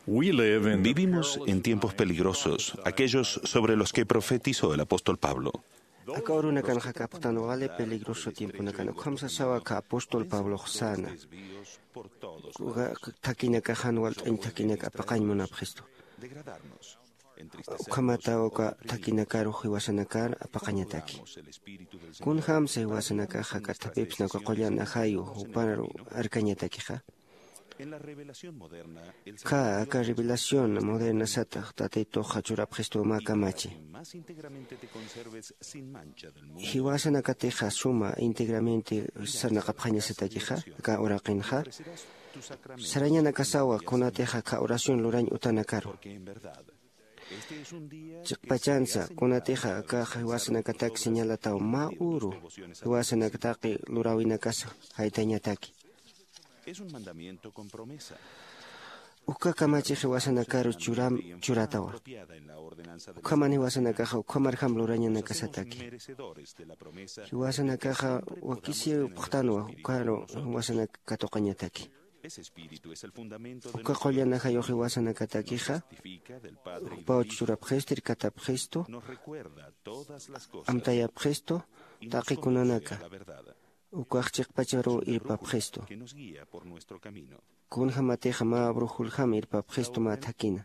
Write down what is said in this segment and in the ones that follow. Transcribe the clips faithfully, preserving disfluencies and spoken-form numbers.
Vivimos en tiempos peligrosos, aquellos sobre los que profetizó el apóstol Pablo. Akauruna kan hakaptano vale peligroso tiempo na kan khamsa sawa ka apóstol Pablo sana takina ka hanwal in takina ka paqañ munapxisto khamata oka takina karu hiwasanakar apaqañataki kun hamse hiwasanaka haka tapipsna ko qollana hayu uparu arkañataki ha ka aka revelación moderna sata tateto hachura presto makamachi hiwasana kateja suma íntegramente sana kaphaña satakiha ka oraqinha sarañana kasawa kunateja ka oración lurañ utanakaro chiqpachansa kunateja ka hiwasana kataki señalatao ma uru hiwasana kataki lurawina kasa haitañataki. Es un mandamiento con promesa. Uka kamachi hiwasana karu churam churatawa. Ukamani hiwasana kaja ukamar hamlo rañana kasataki. Hiwasana kaja wakisi puxtanwa ukaro hiwasana katoqañataki. Uka qollana hayo hiwasana katakija. Ukpao churapjestir katapjesto. Amtayapjesto taqi kunanaka. Ukachikpacharo irpapjesto. Kunjamateja ma brujulham irpapjesto ma takina.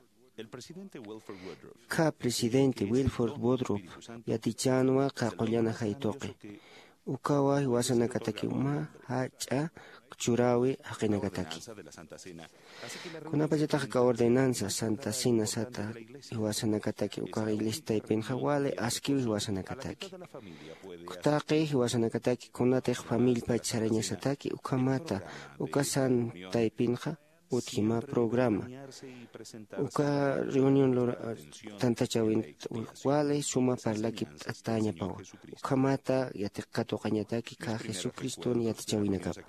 Ka presidente Wilford Woodruff yatichanwa ka qollana haitoqi. Ukawa hiwasana kataki uma hacha churawi haqina kataki. Kunapachataja ka ordenanza Santa Cena sata hiwasana kataki uka ilista ipenja wale askiwi hiwasana kataki. Kutaqi hiwasana kataki kunatej famil pacharaña sataki ukamata uka santa ipenja utkima programa. Uka reunión lora tantachawin wale suma parlaki ataña pawa. Ukamata yatikato qañataki ka Jesucristo ni yatachawina kapa.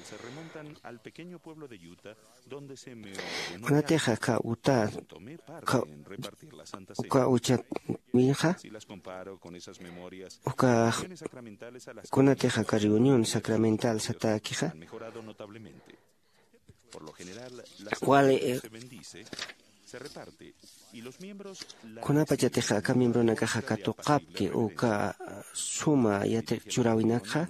Kunateja ka uta ka uka ucha minja uka kunateja ka reunión sacramental satakija wale kunapachateja ka miembro nakaja ka toqapke uka suma yate churawinakja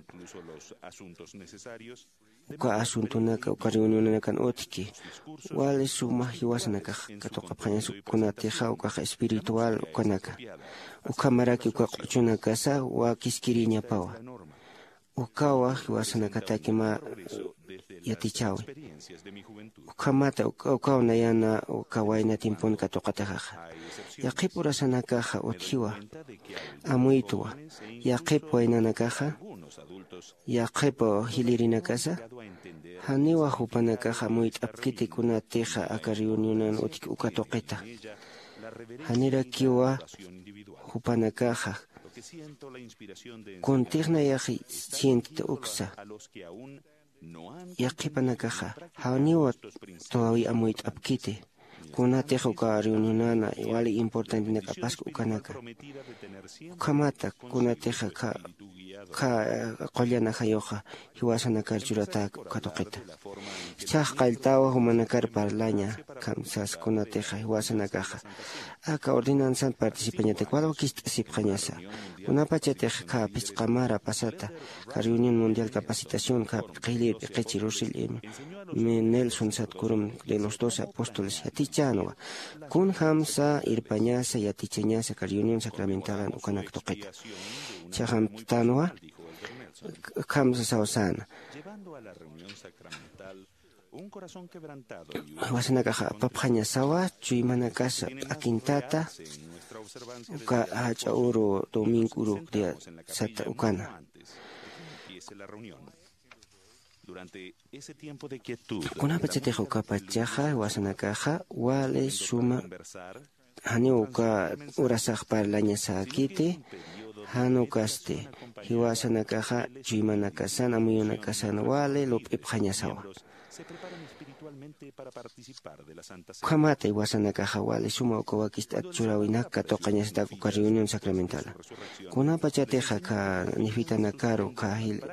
uka asunto naka uka reunión nakan otiki wale suma hiwasanaka ka toqapjaña kunateja uka espiritual uka naka uka maraki uka q'uchunaka sa wa kiskiriña pawa ukawa hiwasanaka takima yatichawi ukamata ukaw nayana ukawayna timpun katoqatajaja yaqipura sanakaja uthiwa amuitwa yaqip waynanakaja yaqipo hilirinakasa haniwa hupanakaja muit'apkiti kunateja aka reunionan utik ukatoqita hanira kiwa hupanakaja kuntiqna yaqi sientita uksa yaqipanakaja hawniwa todavía amuit apkite kunateja uka reunionana wali importante nakapaska ukanaka ukamata kunateja ka ka qollana hayoja hiwasana karchurata katoqita chaq qaltawa humanakar parlaña kamsas kunateja hiwasana kaja aka ordenanza participañate cuadro kist sipjañasa kunapachateja ka pisqamara pasata ka reunión mundial capacitación ka qili qechirusil me Nelson Satkurum de los doce apóstoles yatichanwa kun hamsa irpañasa yatichañasa ka reunión sacramental ukanak toqita chaham tanwa kamsa sawsana wasanakaja papjaña sawa chuymanakasa akintata uka hacha uro domingo uro dia sata ukana kunapachateja ukapachaja wasanakaja wale suma hani uka urasaq parlaña sakite hanukaste hiwasanakaja chuymanakasana muyunakasana wale lop'ipjañasawa Kamata iwasanakaja wale suma ukawakista churawinaka toqañasitaku ka reunión sacramental kunapachateja ka nifitanakaro ka hil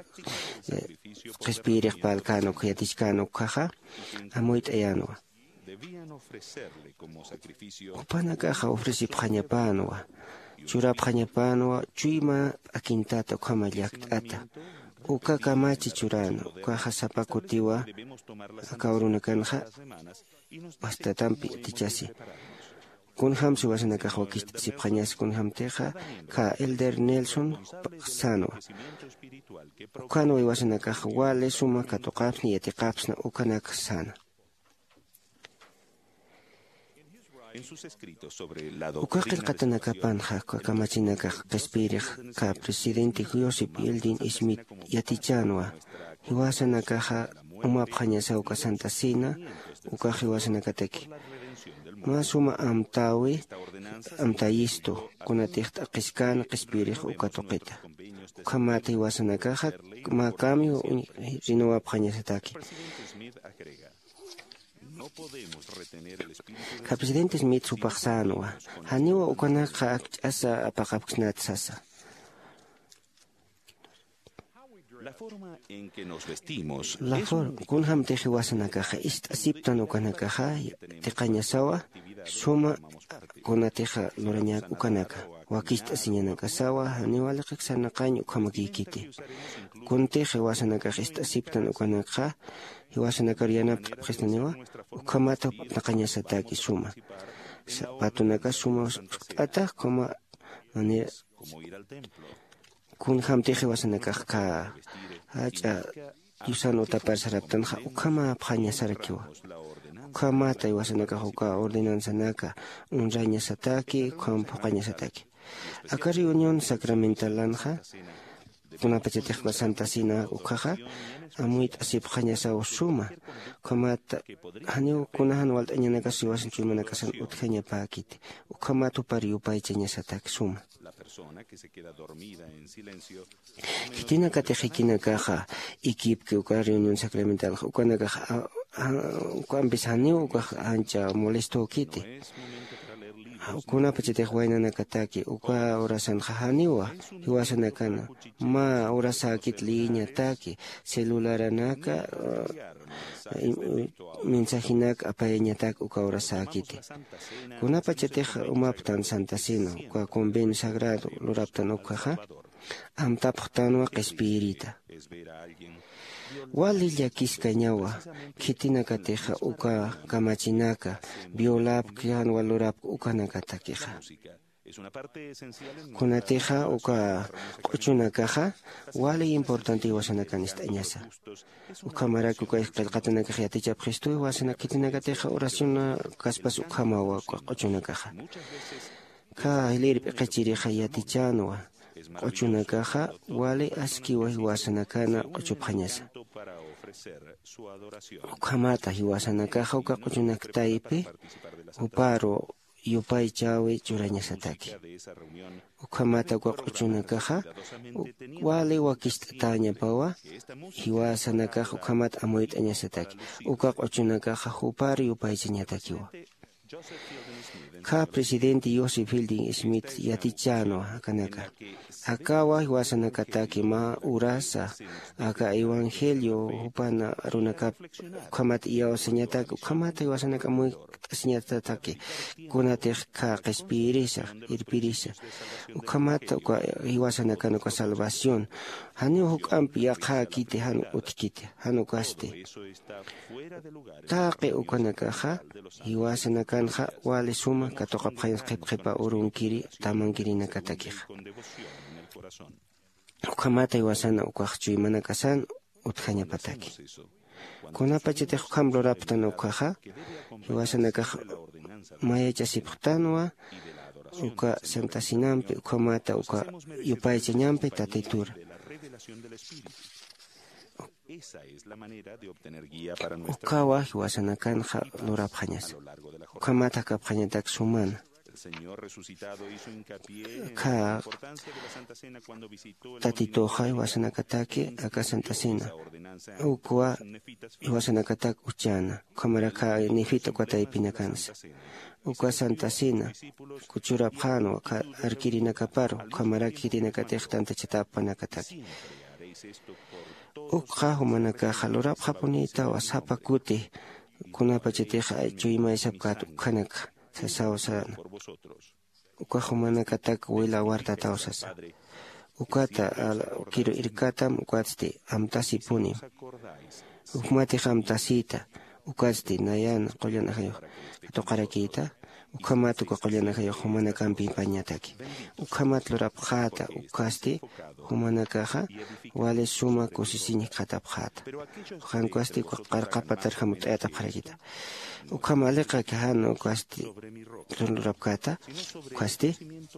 qespiriq palkano ka yatishkano kaja amuit ayanwa upanakaja ofrecip hañapanwa, churap hañapanwa, chuyma akintata ukama llakt'ata, uka kamachi churano, ukaja sapakutiwa, akaurunakanja, bastatampi tichasi. Kunham suwasanakaja wakistasip hañas kunham teja, ka Elder Nelson Sanwa. Ukano iwasanakaja wale suma katuqapsni yatiqapsna ukanaka sana. Ukaqil qatanakapanja kakamachinakaj qespirij ka presidente Josip Yeldin Smith yatichanwa hiwasanakaja umap hañasawka Santa Cena ukaq hiwasanakataki masuma amtawi amtayisto kunatiqta qiskana qespirij ukatuqita ukamata hiwasanakaja makami rinuwap hañasataki. Ka presidente Smith supaqsanwa haniwa ukanaqa akch'asa apaqapqsnata sasa. La forma en que nos vestimos. La forma kunham teji wasanakaja istasiptan ukanakaja tiqañasawa suma kunateja lurañak ukanaka wakista siñanakasawa haniwala qiqsanaqaña ukhamakikiti kunteja wasanakaja istasiptan ukanakaja hiwasanakar yanapta qisnaniwa ukhamata naqañasataki suma patunaka suma ata como manera kunham teji wasanakaja hacha yusano taparsaraptanja ukhama phañasarakiwa ukhamata iwasanakaja uka ordenanzanaka unrañasataki ukhama phuqañasataki akari unión sacramentalanja kunapachatejqa Santa Cena ukaja amuit asip hañasaw suma ukhamata haniw kunahan walt'añanaka siwasan chuymanakasan utqañapakiti ukhamata upari upaychañasataki suma. Hitina katejikinakaja ikipki uka reunión sacramental ukanakaja ukampis haniw ukaja ancha molesto kiti kuna pachetej waynanakataki uka orasanja haniwa hiwasanakana ma orasakit liñataki celularanaka mensajinaka apayañataki uka orasakiti kuna pachetej umaptan Santa Cena uka convenio sagrado luraptan ukaja amtapqtanwa qespirita wali llakisqa ñawa khitinakateja uka kamachinaka violapqihan walurapqa ukanakatakiqa kunateja uka q'uchunakaja wali importante wasanakanisqa añasa ukamaraki uka qillqatanakaja yatichapqistuy wasana khitinakateja oraciona kaspas ukamawa q'uchunakaja ka hilirpi q'ichiriqa yatichanwa q'uchunakaja wali askiwa hiwasanakana q'uchupqañasa ukhamata hiwasanakaja uka q'uchunaktaypi uparo yupaychawi churañasataki ukhamata uka q'uchunakaja wali wakist'atañapawa hiwasanakaja ukhamata amuyt'añasataki uka q'uchunakaja uparo yupaychañatakiwa ka presidente Joseph Yeldin Smith yatichanwa kanaka akawa hiwasanakataki ma urasa aka evangelio upana runakap ukhamata iyawasañataki ukhamata hiwasanaka muy asiñatataki kunatej ka qespirisa irpirisa ukhamata uka hiwasanakana uka salvación haniwa huk'ampi yaqa kiti hanu utkiti hanu kaste taqi ukanakaja hiwasanakanja wali suma katuqapqañas qipqipa urunkiri tamankirinakatakija ukhamata hiwasana ukaq chuymanakasan utqañapataki kunapachetej ukham luraptan ukaja hiwasanakaja mayachasipqtanwa uka Santa Cinampi ukhamata uka yupaychañampi tataytura ukawa hiwasanakanja lurapqañas ukhamata kapqañataki sumana ka tatitoja hiwasanakataki aka Santa Cena ukwa hiwasanakataki uchana ukhamaraka nifita ukwataypinakansa uka Santa Cena kuchurapqanwa ka arkirinakaparo ukhamaraka hirinakatej tantachatappanakataki uqa humanakaja lurapqa punitawa sapakuti kunapa chatija chuyma isapkat ukanaka sasawasana uka humanaka tak wila wartata usasa ukata kiro irkatam ukatsti amtasi puni ukmati amtasita ukatsti nayan qollana hayo toqarakita ukamat uka qollana hayo humana kampi pañataki ukamat lurapjata ukasti humana kaja wale suma kusisini katapjata ukankasti qarqapatar hamut ayatapjarakita ukamaleka kahano ukasti lurapkata ukasti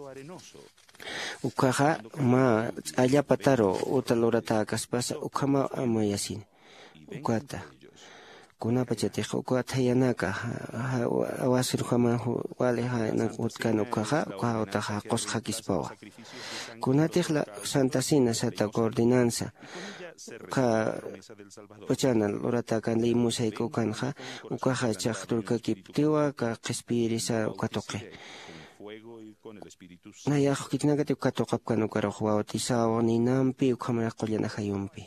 ukaja ma allapataro utalurata kaspasa ukama amayasin ukata kunapa chatija ukata yanaka awasir kama wale ha na utkano ukaja ukaja utaja qosqa kispawa kunatijla santasina sata coordinanza ka pachana lurata kan limusay ko kanja ukaja chaqturka kiptiwa ka qispirisa ukatoqe nayaq kitnagati ukatoqapkano karo bautizawa ninampi ukamara qollana hayumpi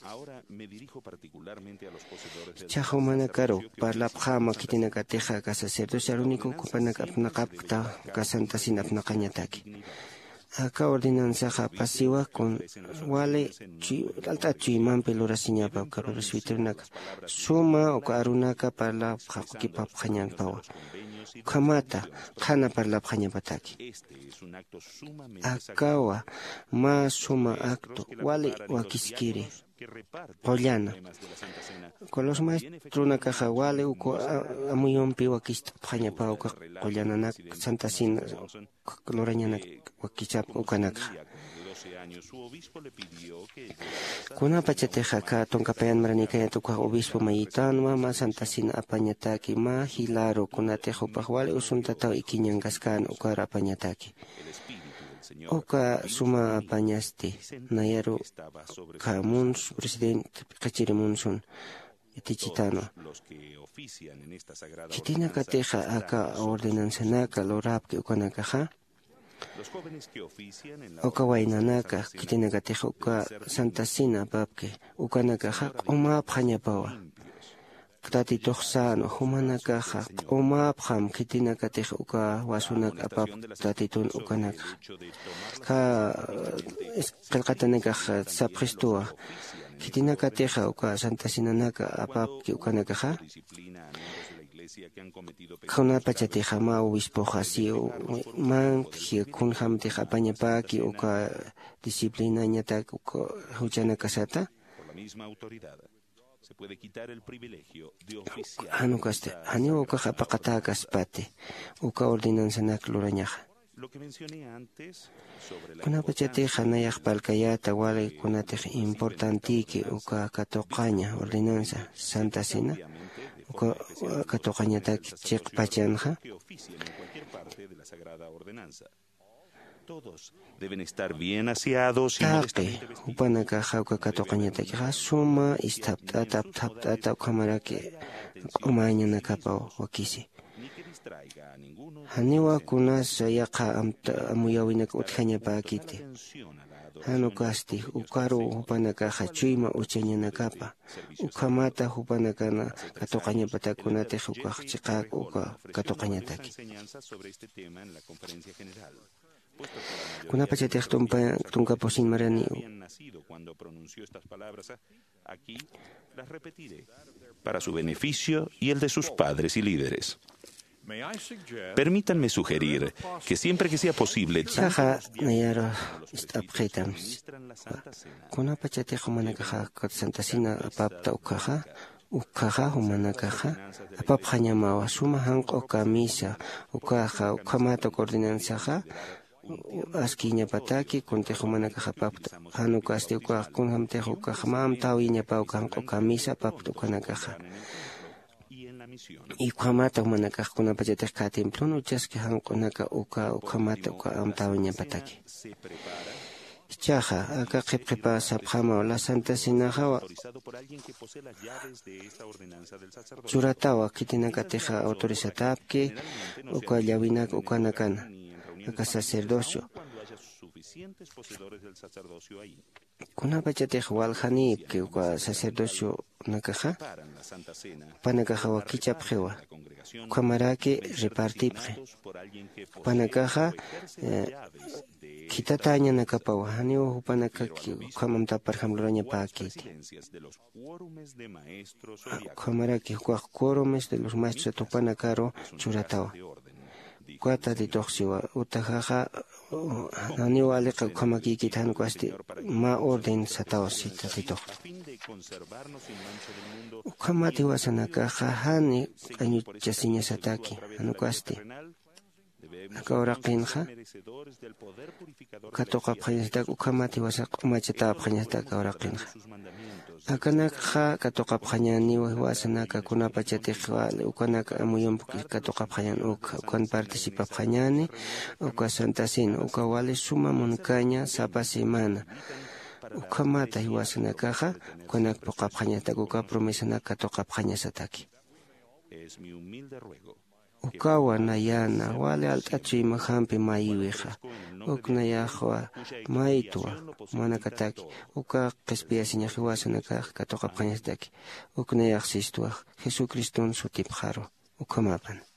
Chahumana caro, parla pjama kitinaka teja ka sacerdocio único kupanaka apnaqapta ka santa sin apnaqañataki. Acá ordenanza ja pasiva con wale alta chuimampi lorasiñapa ka presbiternaka suma o arunaka parla pjakipa pjañanpawa. Kamata khana parla pjañapataki. Akawa ma suma acto wale wakiskiri. Pollana. Con los maestros na caja wale uko amuyompi wakista pjañapa uka pollana santa sin lorañana wakichap ukanaka. Kuna pachateja ka tonkapayan maranika ya tuka obispo mayitanwa ma santa sin apañataki ma hilaro kuna tejo pahwale usuntatao ikiñangaskan ukara apañataki. Oka suma apañasti nayaru ka muns presidente kachiri munsun etichitano kitina kateja aka ordenanza naka lorapke ukanaka ha oka wainanaka kitina kateja uka santasina babke ukanaka ha uma phañapawa Tati toxano humanaka ha uma pham kitina kateja uka wasunak apap tatitun ukanaka ka qalqatanaka sapristua kitina kateja uka santasinanaka apap ki ukanaka ha Kuna pachateja ma obispoja si man ki kun hamteja pañapaki uka disciplina ñatak uka huchanaka sata Se puede quitar el privilegio de oficiar. Hanukaste, hanio uka hapaqata kaspate, uka ordenanza naklurañaja. Lo que mencioné antes sobre la kuna pachate hanayaq palkayata wale kunatej importantiki uka katoqaña ordenanza santa sina uka katoqañataki chiq pachanja. Que ofician en cualquier parte de la sagrada ordenanza. Todos deben estar bien aseados y modestamente vestidos. Upanaka hauka katoqañataki suma istapta tap tap tap kamaraki umañana kapa wakisi. Haniwa kunas yaqa amta amuyawinaka uthañapakiti. Hanukasti ukaru upanaka hachuyma uchañana kapa. Ukamata upanakana katoqañapatakunati uka chiqaq uka katoqañataki. Kuna pachatej tunka posin marani para su beneficio y el de sus padres y líderes. Permítanme sugerir que siempre que sea posible Saja nayaro istapjetam kuna pachatej humanakaja katsantasina apapta ukaja ukaja humanakaja apap hañamawa suma hanq uka misa ukaja ukamata coordinanzaja askiña pataki kuntejo manaka hapapta hanuka asti uka kun hamtejo uka hamam tawiña pa uka uka misa papta ukanakaja y ukamata manaka kuna pachatek ka templo no chaski hanqunaka uka ukamata uka am tawiña pataki chaja aka qipqipa sapjama la santa sinajawa churatawa kitinaka teja autorizatapki uka llawinaka ukanakana acá sacerdocio. Kunapachatej waljani que uka sacerdocio nakaja panakaja wakichapjewa kamaraki repartipje panakaja kitataña nakapawa haniwa panakaki kamamta por ejemplo raña pakiti kamaraki kwa quórumes de los maestros topanakaro churatawa cuata de toxiwa utajaja haniwa alika kamaki kitan kwasti ma orden satawa sita de tox kamati wasanakaja hani añu chasiña sataki anukwasti akauraqinja katoqapqañastak ukamati wasaq umachatapqañastak akauraqinja akanakja katoqapqañaniwa wasanaka kunapachatiqwa ukanaka amuyumpu katoqapqañan uka ukan participapqañani uka Santa Cena uka wale suma munkaña sapa semana ukamata wasanakaja kunakpuqapqañastak uka promesanaka katoqapqañasataki ukawa nayana wale altachima hampi maiwija uknayajwa maitwa manakataki uka qespiasiñaji wasanakaj katoqapqañasataki uknayaj sistuaj Jesucristun sutipqaro ukamapan